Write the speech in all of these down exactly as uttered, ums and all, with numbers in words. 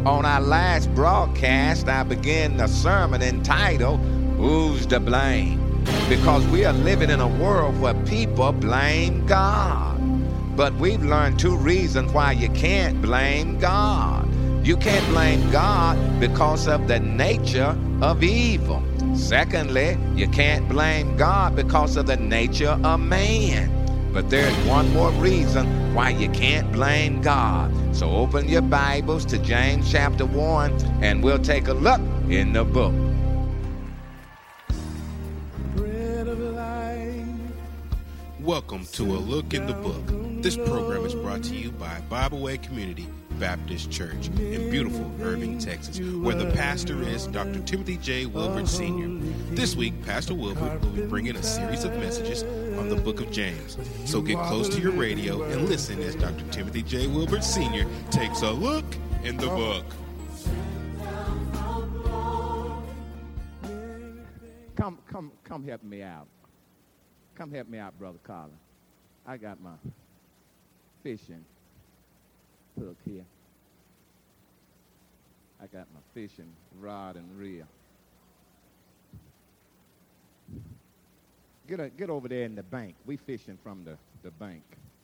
On our last broadcast, I began the sermon entitled, Who's to Blame? Because we are living in a world where people blame God. But we've learned two reasons why you can't blame God. You can't blame God because of the nature of evil. Secondly, you can't blame God because of the nature of man. But there's one more reason why you can't blame God. So open your Bibles to James chapter one, and we'll take a look in the book. Welcome to A Look in the Book. This program is brought to you by Bible Way Community Baptist Church in beautiful Irving, Texas, where the pastor is Doctor Timothy J. Wilbert Senior This week, Pastor Wilbert will be bringing a series of messages on the book of James. So get close to your radio and listen as Doctor Timothy J. Wilbert Senior takes a look in the book. Come, come, come help me out. Come help me out, Brother Colin. I got my fishing hook here. I got my fishing rod and reel. Get a, get over there in the bank. We fishing from the, the bank.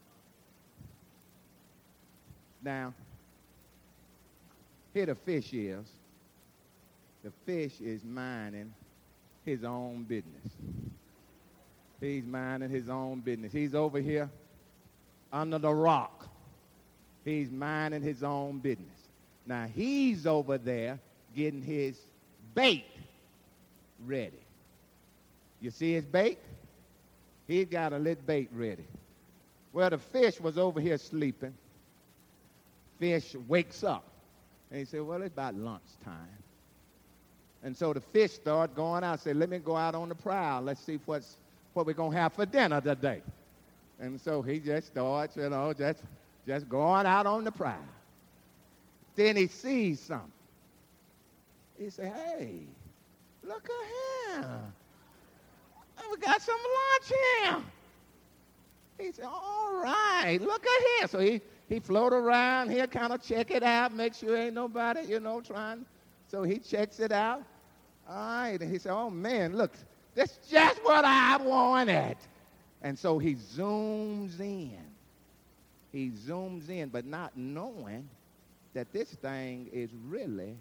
Now, here the fish is. The fish is minding his own business. He's minding his own business. He's over here under the rock. He's minding his own business. Now, he's over there getting his bait ready. You see his bait? He's got a little bait ready. Well, the fish was over here sleeping. Fish wakes up. And he said, well, it's about lunchtime. And so the fish started going out. Said, let me go out on the prowl. Let's see what's what we're going to have for dinner today. And so he just starts, you know, just, just going out on the prowl. Then he sees something. He said, hey, look at him. We got some lunch here. He said, all right, look at here. So he, he float around here, kind of check it out, make sure ain't nobody, you know, trying. So he checks it out. All right. And he said, oh, man, look. That's just what I wanted. And so he zooms in. He zooms in, but not knowing that this thing is really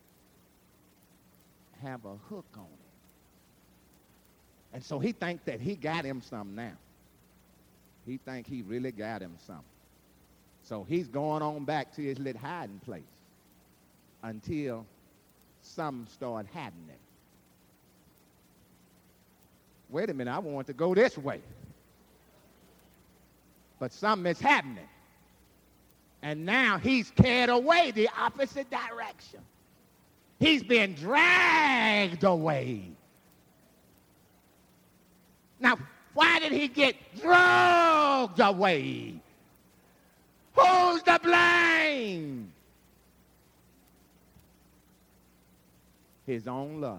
have a hook on it. And so he thinks that he got him something now. He thinks he really got him something. So he's going on back to his little hiding place until something started happening. Wait a minute, I want to go this way. But something is happening. And now he's carried away the opposite direction. He's been dragged away. Now, why did he get dragged away? Who's to blame? His own lust.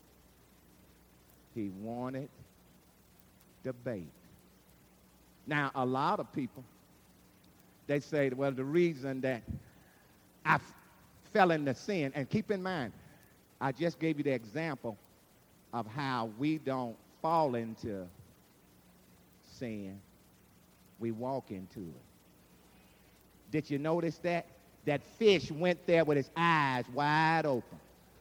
He wanted the bait. Now, a lot of people, they say, well, the reason that I f- fell into sin, and keep in mind, I just gave you the example of how we don't fall into sin. We walk into it. Did you notice that? That fish went there with his eyes wide open.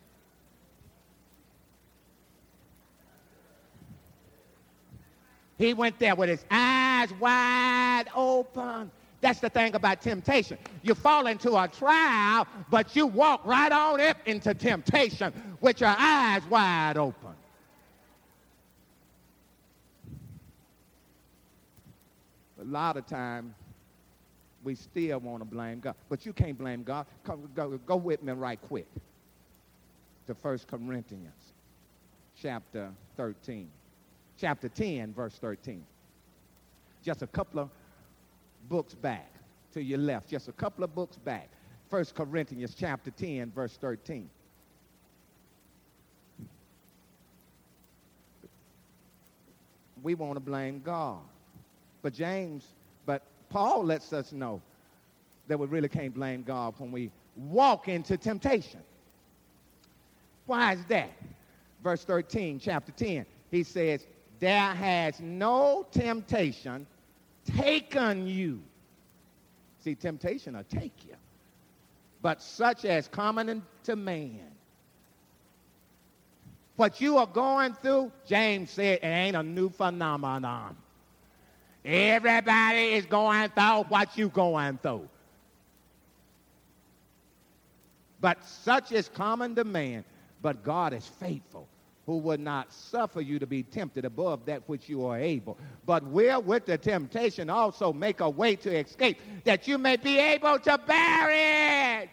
He went there with his eyes wide open. That's the thing about temptation. You fall into a trial, but you walk right on up into temptation with your eyes wide open. A lot of times, we still want to blame God. But you can't blame God. Come, go, go with me right quick to First Corinthians chapter thirteen. Chapter ten, verse thirteen. Just a couple of books back to your left. Just a couple of books back. First Corinthians chapter ten, verse thirteen. We want to blame God. But James, but Paul lets us know that we really can't blame God when we walk into temptation. Why is that? Verse thirteen, chapter ten, he says, there has no temptation taken you. See, temptation will take you. But such as common to man. What you are going through, James said, it ain't a new phenomenon. Everybody is going through what you going through. But such is common to man. But God is faithful, who would not suffer you to be tempted above that which you are able, but will with the temptation also make a way to escape, that you may be able to bear it.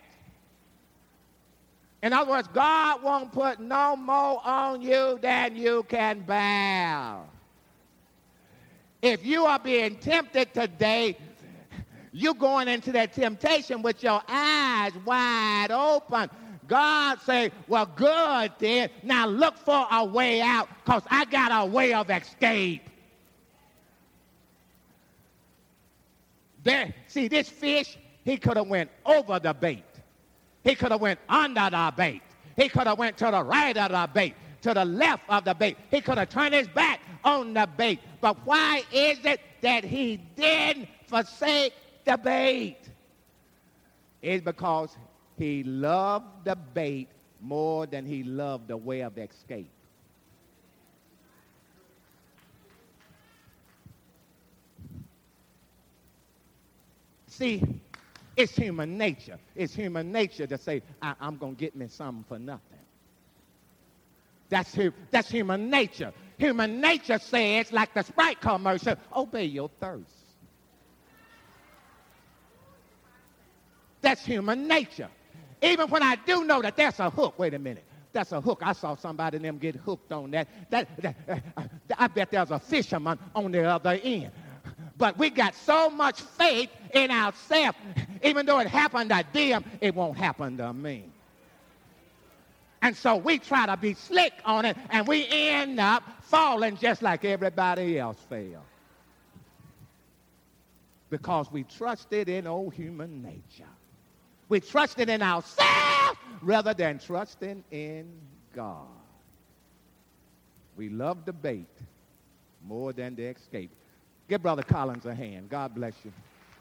In other words, God won't put no more on you than you can bear. If you are being tempted today, you're going into that temptation with your eyes wide open. God say, well, good then. Now look for a way out, because I got a way of escape. There, see, this fish, he could have went over the bait. He could have went under the bait. He could have went to the right of the bait, to the left of the bait. He could have turned his back on the bait. But why is it that he didn't forsake the bait? It's because he loved the bait more than he loved the way of escape. See, it's human nature. It's human nature to say, I- I'm going to get me something for nothing. That's, hu- that's human nature. Human nature says, like the Sprite commercial, obey your thirst. That's human nature. Even when I do know that there's a hook. Wait a minute. That's a hook. I saw somebody in them get hooked on that. That, that uh, I bet there's a fisherman on the other end. But we got so much faith in ourselves, even though it happened to them, it won't happen to me. And so we try to be slick on it, and we end up falling just like everybody else fell. Because we trusted in old human nature. We trusted in ourselves rather than trusting in God. We love the bait more than the escape. Give Brother Collins a hand. God bless you.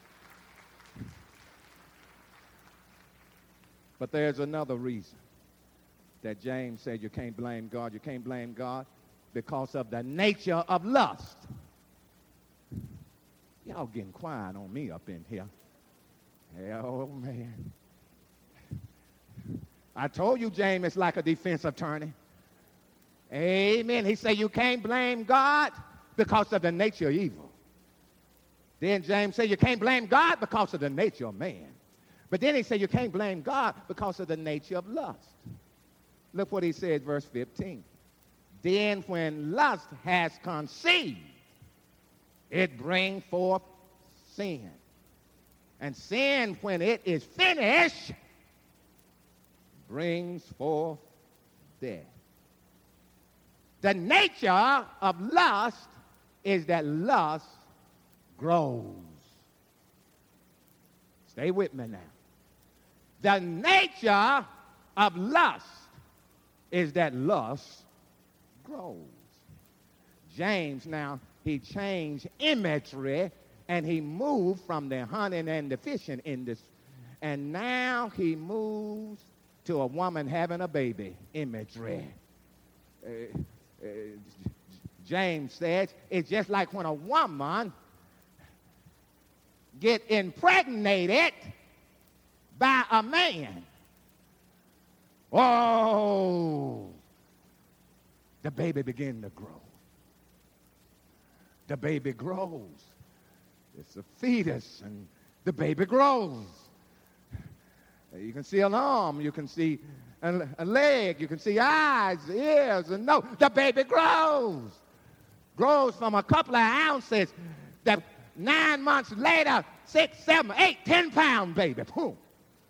But there's another reason that James said you can't blame God. You can't blame God because of the nature of lust. Y'all getting quiet on me up in here. Oh, man. I told you James is like a defense attorney. Amen. He said you can't blame God because of the nature of evil. Then James said you can't blame God because of the nature of man. But then he said you can't blame God because of the nature of lust. Look what he said, verse fifteen. Then when lust has conceived, it brings forth sin. And sin, when it is finished, brings forth death. The nature of lust is that lust grows. Stay with me now. The nature of lust is that lust grows. James now, he changed imagery and he moved from the hunting and the fishing industry. And now he moves to a woman having a baby imagery. Uh, uh, James says it's just like when a woman get impregnated by a man. Oh, the baby begin to grow. The baby grows. It's a fetus, and the baby grows. You can see an arm, you can see a, a leg, you can see eyes, ears, and nose. The baby grows. Grows from a couple of ounces. That nine months later, six, seven, eight, ten pound baby. Boom.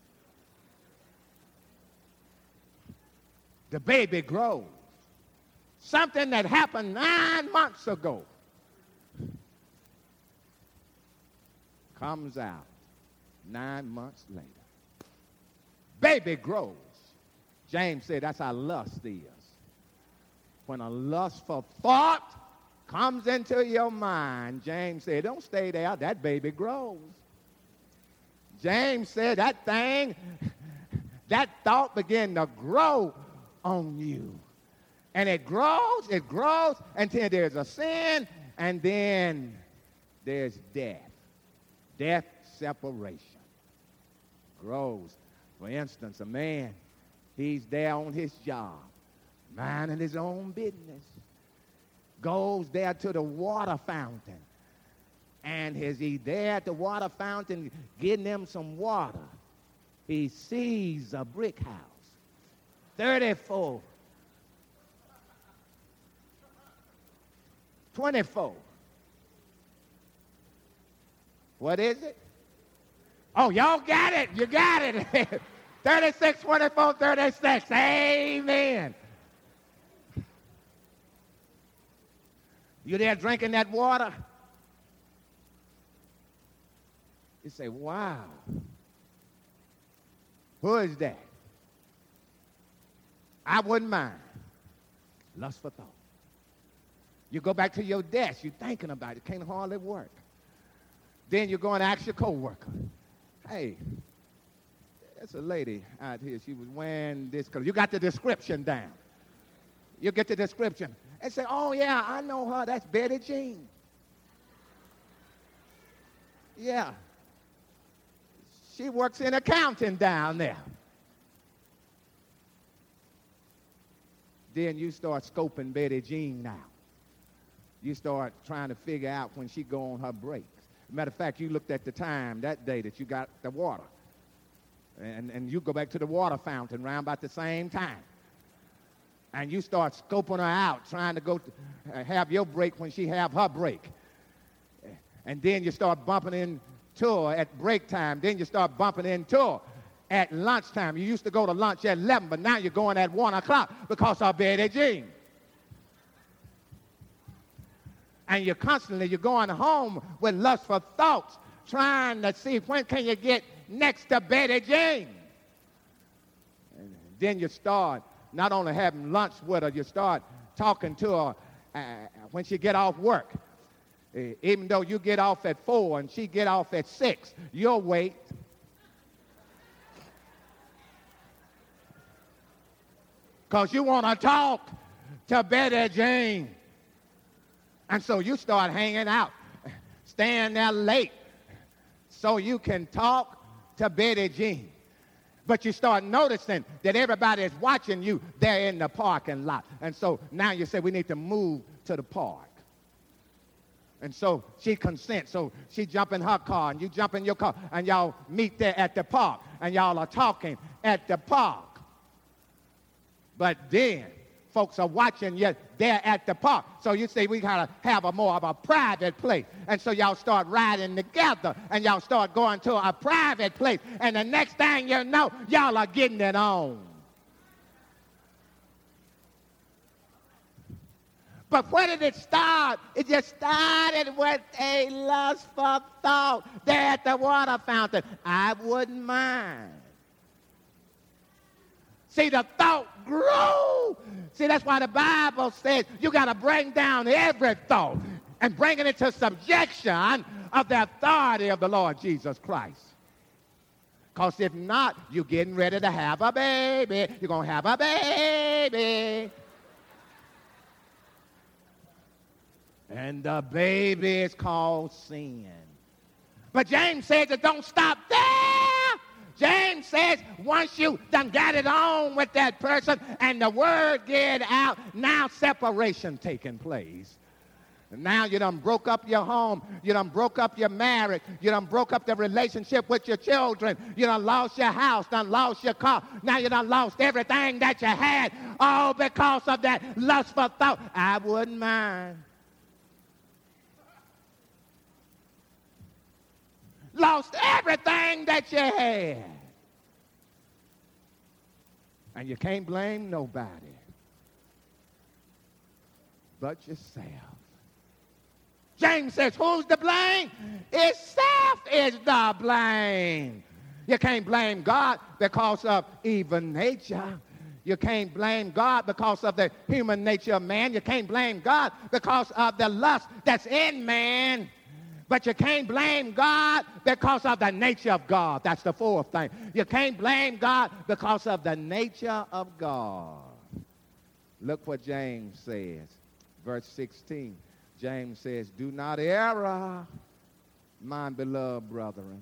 The baby grows. Something that happened nine months ago comes out nine months later. baby grows. James said that's how lust is. When a lustful thought comes into your mind, James said, don't stay there, that baby grows. James said that thing, that thought began to grow on you. And it grows, it grows until there's a sin, and then there's death. Death, separation. Grows. For instance, a man, he's there on his job, minding his own business. Goes there to the water fountain. And as he's there at the water fountain getting them some water, he sees a brick house. thirty-four. twenty-four. What is it? Oh, y'all got it. You got it. thirty-six, twenty-four, thirty-six. Amen. You there drinking that water? You say, wow. Who is that? I wouldn't mind. Lustful thought. You go back to your desk. You're thinking about it. Can't hardly work. Then you go and ask your coworker, hey, there's a lady out here. She was wearing this color. You got the description down. You get the description. And say, oh, yeah, I know her. That's Betty Jean. Yeah. She works in accounting down there. Then you start scoping Betty Jean now. You start trying to figure out when she go on her breaks. Matter of fact, you looked at the time that day that you got the water. And, and you go back to the water fountain around about the same time. And you start scoping her out, trying to go to, uh, have your break when she have her break. And then you start bumping into her at break time. Then you start bumping into her at lunchtime. You used to go to lunch at eleven, but now you're going at one o'clock because of Betty Jean. And you're constantly, you're going home with lustful thoughts, trying to see when can you get next to Betty Jean. And then you start not only having lunch with her, you start talking to her uh, when she get off work. Uh, even though you get off at four and she get off at six, you'll wait. Because you want to talk to Betty Jean. And so you start hanging out, staying there late so you can talk to Betty Jean. But you start noticing that everybody is watching you there in the parking lot. And so now you say, we need to move to the park. And so she consents. So she jump in her car and you jump in your car and y'all meet there at the park. And y'all are talking at the park. But then folks are watching you there at the park. So you say we gotta have a more of a private place. And so y'all start riding together and y'all start going to a private place. And the next thing you know, y'all are getting it on. But where did it start? It just started with a lustful thought there at the water fountain. I wouldn't mind. See, the thought grew. See, that's why the Bible says you got to bring down every thought and bring it into subjection of the authority of the Lord Jesus Christ. Because if not, you're getting ready to have a baby. You're going to have a baby. And the baby is called sin. But James says it don't stop there. James says once you done got it on with that person and the word get out, now separation taking place. And now you done broke up your home. You done broke up your marriage. You done broke up the relationship with your children. You done lost your house, done lost your car. Now you done lost everything that you had, all because of that lustful thought. I wouldn't mind. Lost everything that you had. And you can't blame nobody but yourself. James says, who's to blame? It's self is the blame. You can't blame God because of evil nature. You can't blame God because of the human nature of man. You can't blame God because of the lust that's in man. But you can't blame God because of the nature of God. That's the fourth thing. You can't blame God because of the nature of God. Look what James says. Verse sixteen. James says, do not err, my beloved brethren.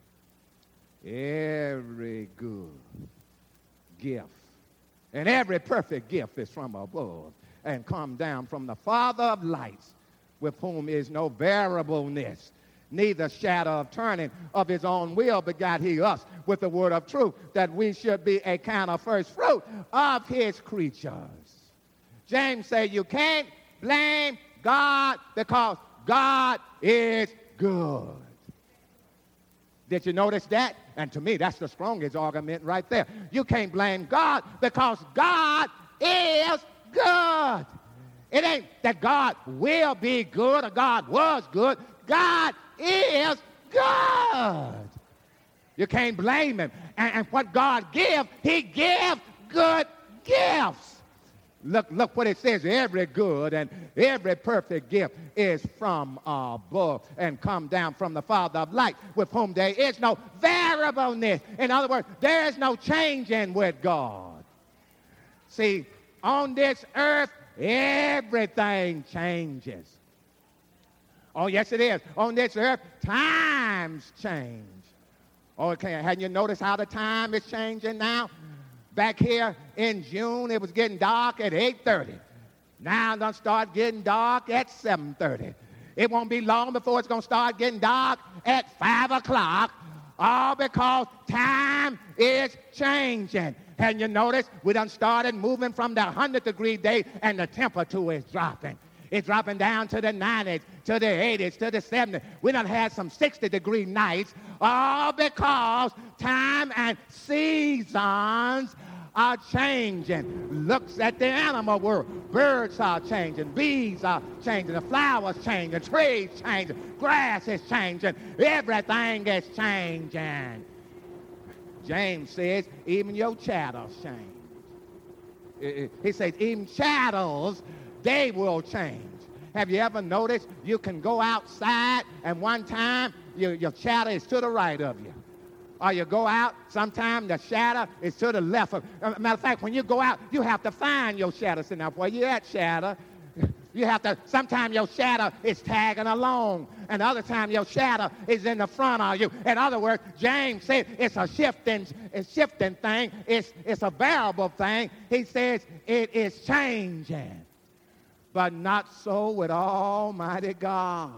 Every good gift and every perfect gift is from above and come down from the Father of lights, with whom is no variableness, neither shadow of turning. Of his own will begot he us with the word of truth, that we should be a kind of first fruit of his creatures. James said you can't blame God because God is good. Did you notice that? And to me, that's the strongest argument right there. You can't blame God because God is good. It ain't that God will be good or God was good. God is good. You can't blame him. And, and what God gives, he gives good gifts. Look, look what it says. Every good and every perfect gift is from above and come down from the Father of light, with whom there is no variableness. In other words, there is no changing with God. See, on this earth, everything changes. Oh, yes, it is. On this earth, times change. Okay, hadn't you noticed how the time is changing now? Back here in June, it was getting dark at eight thirty. Now it's going to start getting dark at seven thirty. It won't be long before it's going to start getting dark at five o'clock, all because time is changing. And you notice we done started moving from the one hundred degree day, and the temperature is dropping. It's dropping down to the nineties, to the eighties, to the seventies. We done had some sixty degree nights, all because time and seasons are changing. Looks at the animal world. Birds are changing. Bees are changing. The flowers changing. Trees changing. Grass is changing. Everything is changing. James says even your shadows change. He says even shadows, they will change. Have you ever noticed you can go outside and one time your, your shadow is to the right of you? Or you go out, sometimes the shadow is to the left of you. Matter of fact, when you go out, you have to find your shadow. So now, where you at, shadow? You have to, sometimes your shadow is tagging along, and the other time your shadow is in the front of you. In other words, James said it's a shifting, a shifting thing. It's, it's a variable thing. He says it is changing. But not so with Almighty God.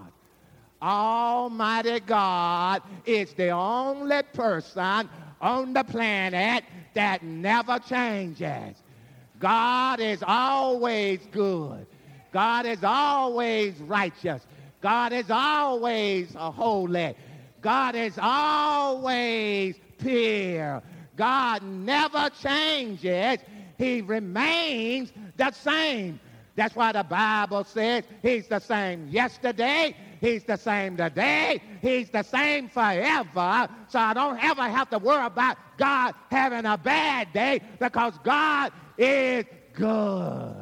Almighty God is the only person on the planet that never changes. God is always good. God is always righteous. God is always holy. God is always pure. God never changes. He remains the same. That's why the Bible says he's the same yesterday, he's the same today, he's the same forever. So I don't ever have to worry about God having a bad day, because God is good.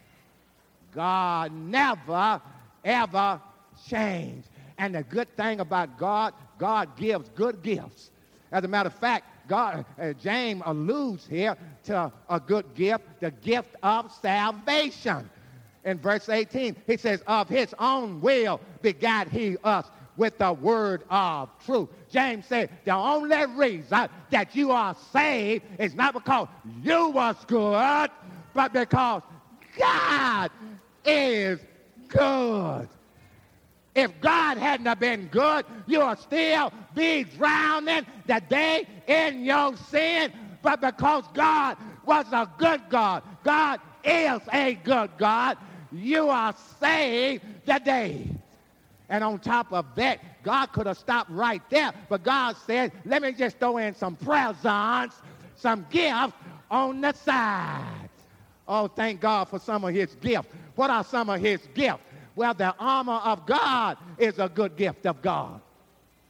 God never, ever changed. And the good thing about God, God gives good gifts. As a matter of fact, God, uh, James alludes here to a good gift, the gift of salvation. In verse eighteen, he says, of his own will begat he us with the word of truth. James said, the only reason that you are saved is not because you was good, but because God is good. If God hadn't have been good, you would still be drowning today in your sin. But because God was a good God, God is a good God, you are saved today. And on top of that, God could have stopped right there, but God said, let me just throw in some presents, some gifts on the side. Oh, thank God for some of his gifts. What are some of his gifts? Well, the armor of God is a good gift of God.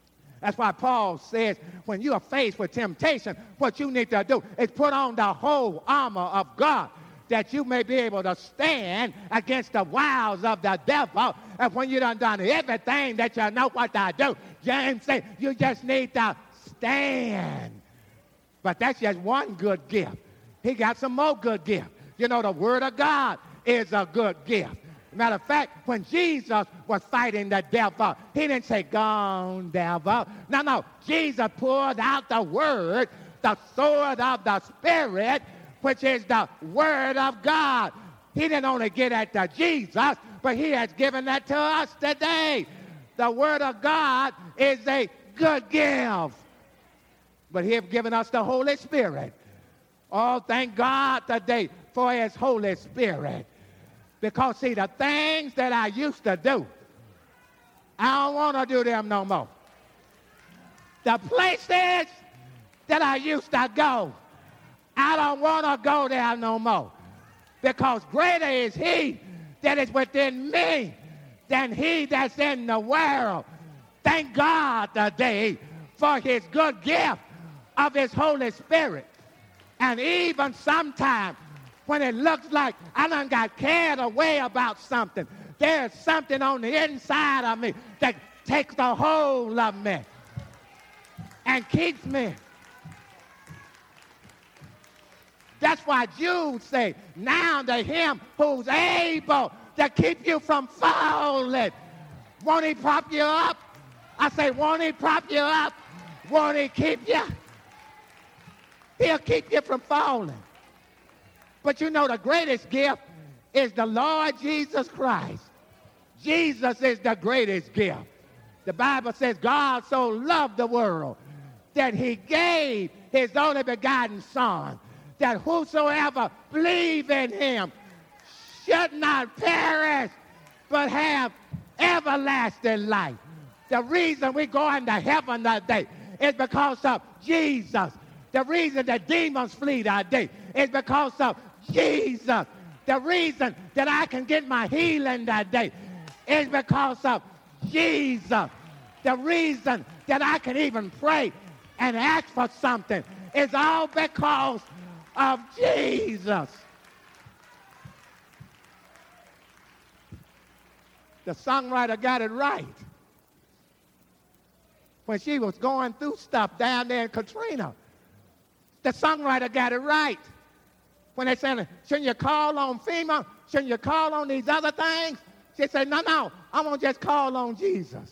That's why Paul says when you are faced with temptation, what you need to do is put on the whole armor of God, that you may be able to stand against the wiles of the devil. And when you done done everything that you know what to do, James said you just need to stand. But that's just one good gift. He got some more good gifts. You know, the Word of God is a good gift. Matter of fact, when Jesus was fighting the devil, he didn't say, "Gone, devil." No, no. Jesus pulled out the Word, the sword of the Spirit, which is the Word of God. He didn't only get that to Jesus, but he has given that to us today. The Word of God is a good gift. But he has given us the Holy Spirit. Oh, thank God today for his Holy Spirit. Because, see, the things that I used to do, I don't want to do them no more. The places that I used to go, I don't want to go there no more. Because greater is he that is within me than he that's in the world. Thank God today for his good gift of his Holy Spirit. And even sometimes when it looks like I done got carried away about something, there's something on the inside of me that takes the hold of me and keeps me. That's why Jude say, now to him who's able to keep you from falling. Won't he prop you up? I say, won't he prop you up? Won't he keep you? He'll keep you from falling. But you know the greatest gift is the Lord Jesus Christ. Jesus is the greatest gift. The Bible says God so loved the world that he gave his only begotten Son, that whosoever believe in him should not perish, but have everlasting life. The reason we're going to heaven today is because of Jesus. The reason that demons flee today is because of Jesus. The reason that I can get my healing today is because of Jesus. The reason that I can even pray and ask for something is all because of Jesus. The songwriter got it right when she was going through stuff down there in Katrina. The songwriter got it right when they said, shouldn't you call on FEMA? Shouldn't you call on these other things? She said, no, no, I'm going to just call on Jesus.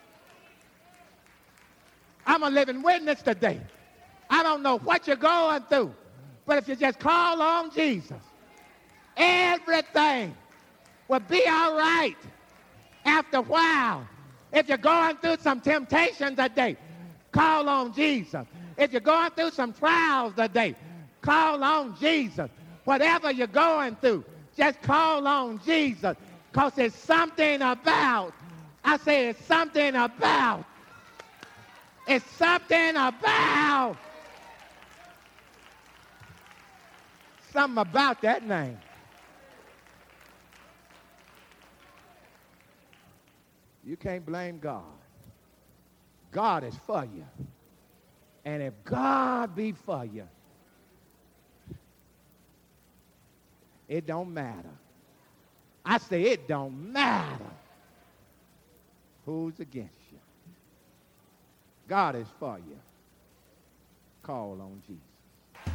I'm a living witness today. I don't know what you're going through, but if you just call on Jesus, everything will be all right after a while. If you're going through some temptations today, call on Jesus. If you're going through some trials today, call on Jesus. Whatever you're going through, just call on Jesus. Because it's something about, I say it's something about, it's something about, something about that name. You can't blame God. God is for you. And if God be for you, it don't matter. I say it don't matter who's against you. God is for you. Call on Jesus.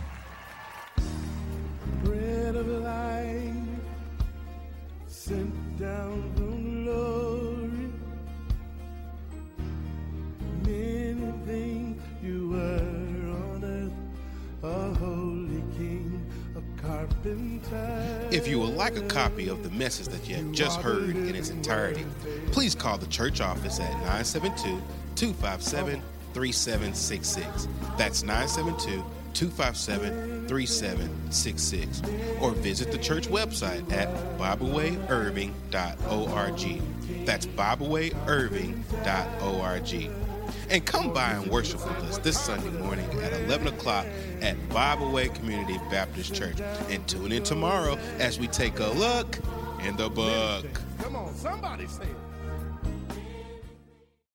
Bread of life sent down from glory. Many things you were on earth, a holy king, a carpenter. If you would like a copy of the message that you have just heard in its entirety, please call the church office at nine seven two, two five seven, three seven six six. That's nine seven two, two five seven, three seven six six. Or visit the church website at bible way irving dot org. That's bible way irving dot org. And come by and worship with us this Sunday morning at eleven o'clock at Bible Way Community Baptist Church. And tune in tomorrow as we take a look in the book. Come on, somebody say it.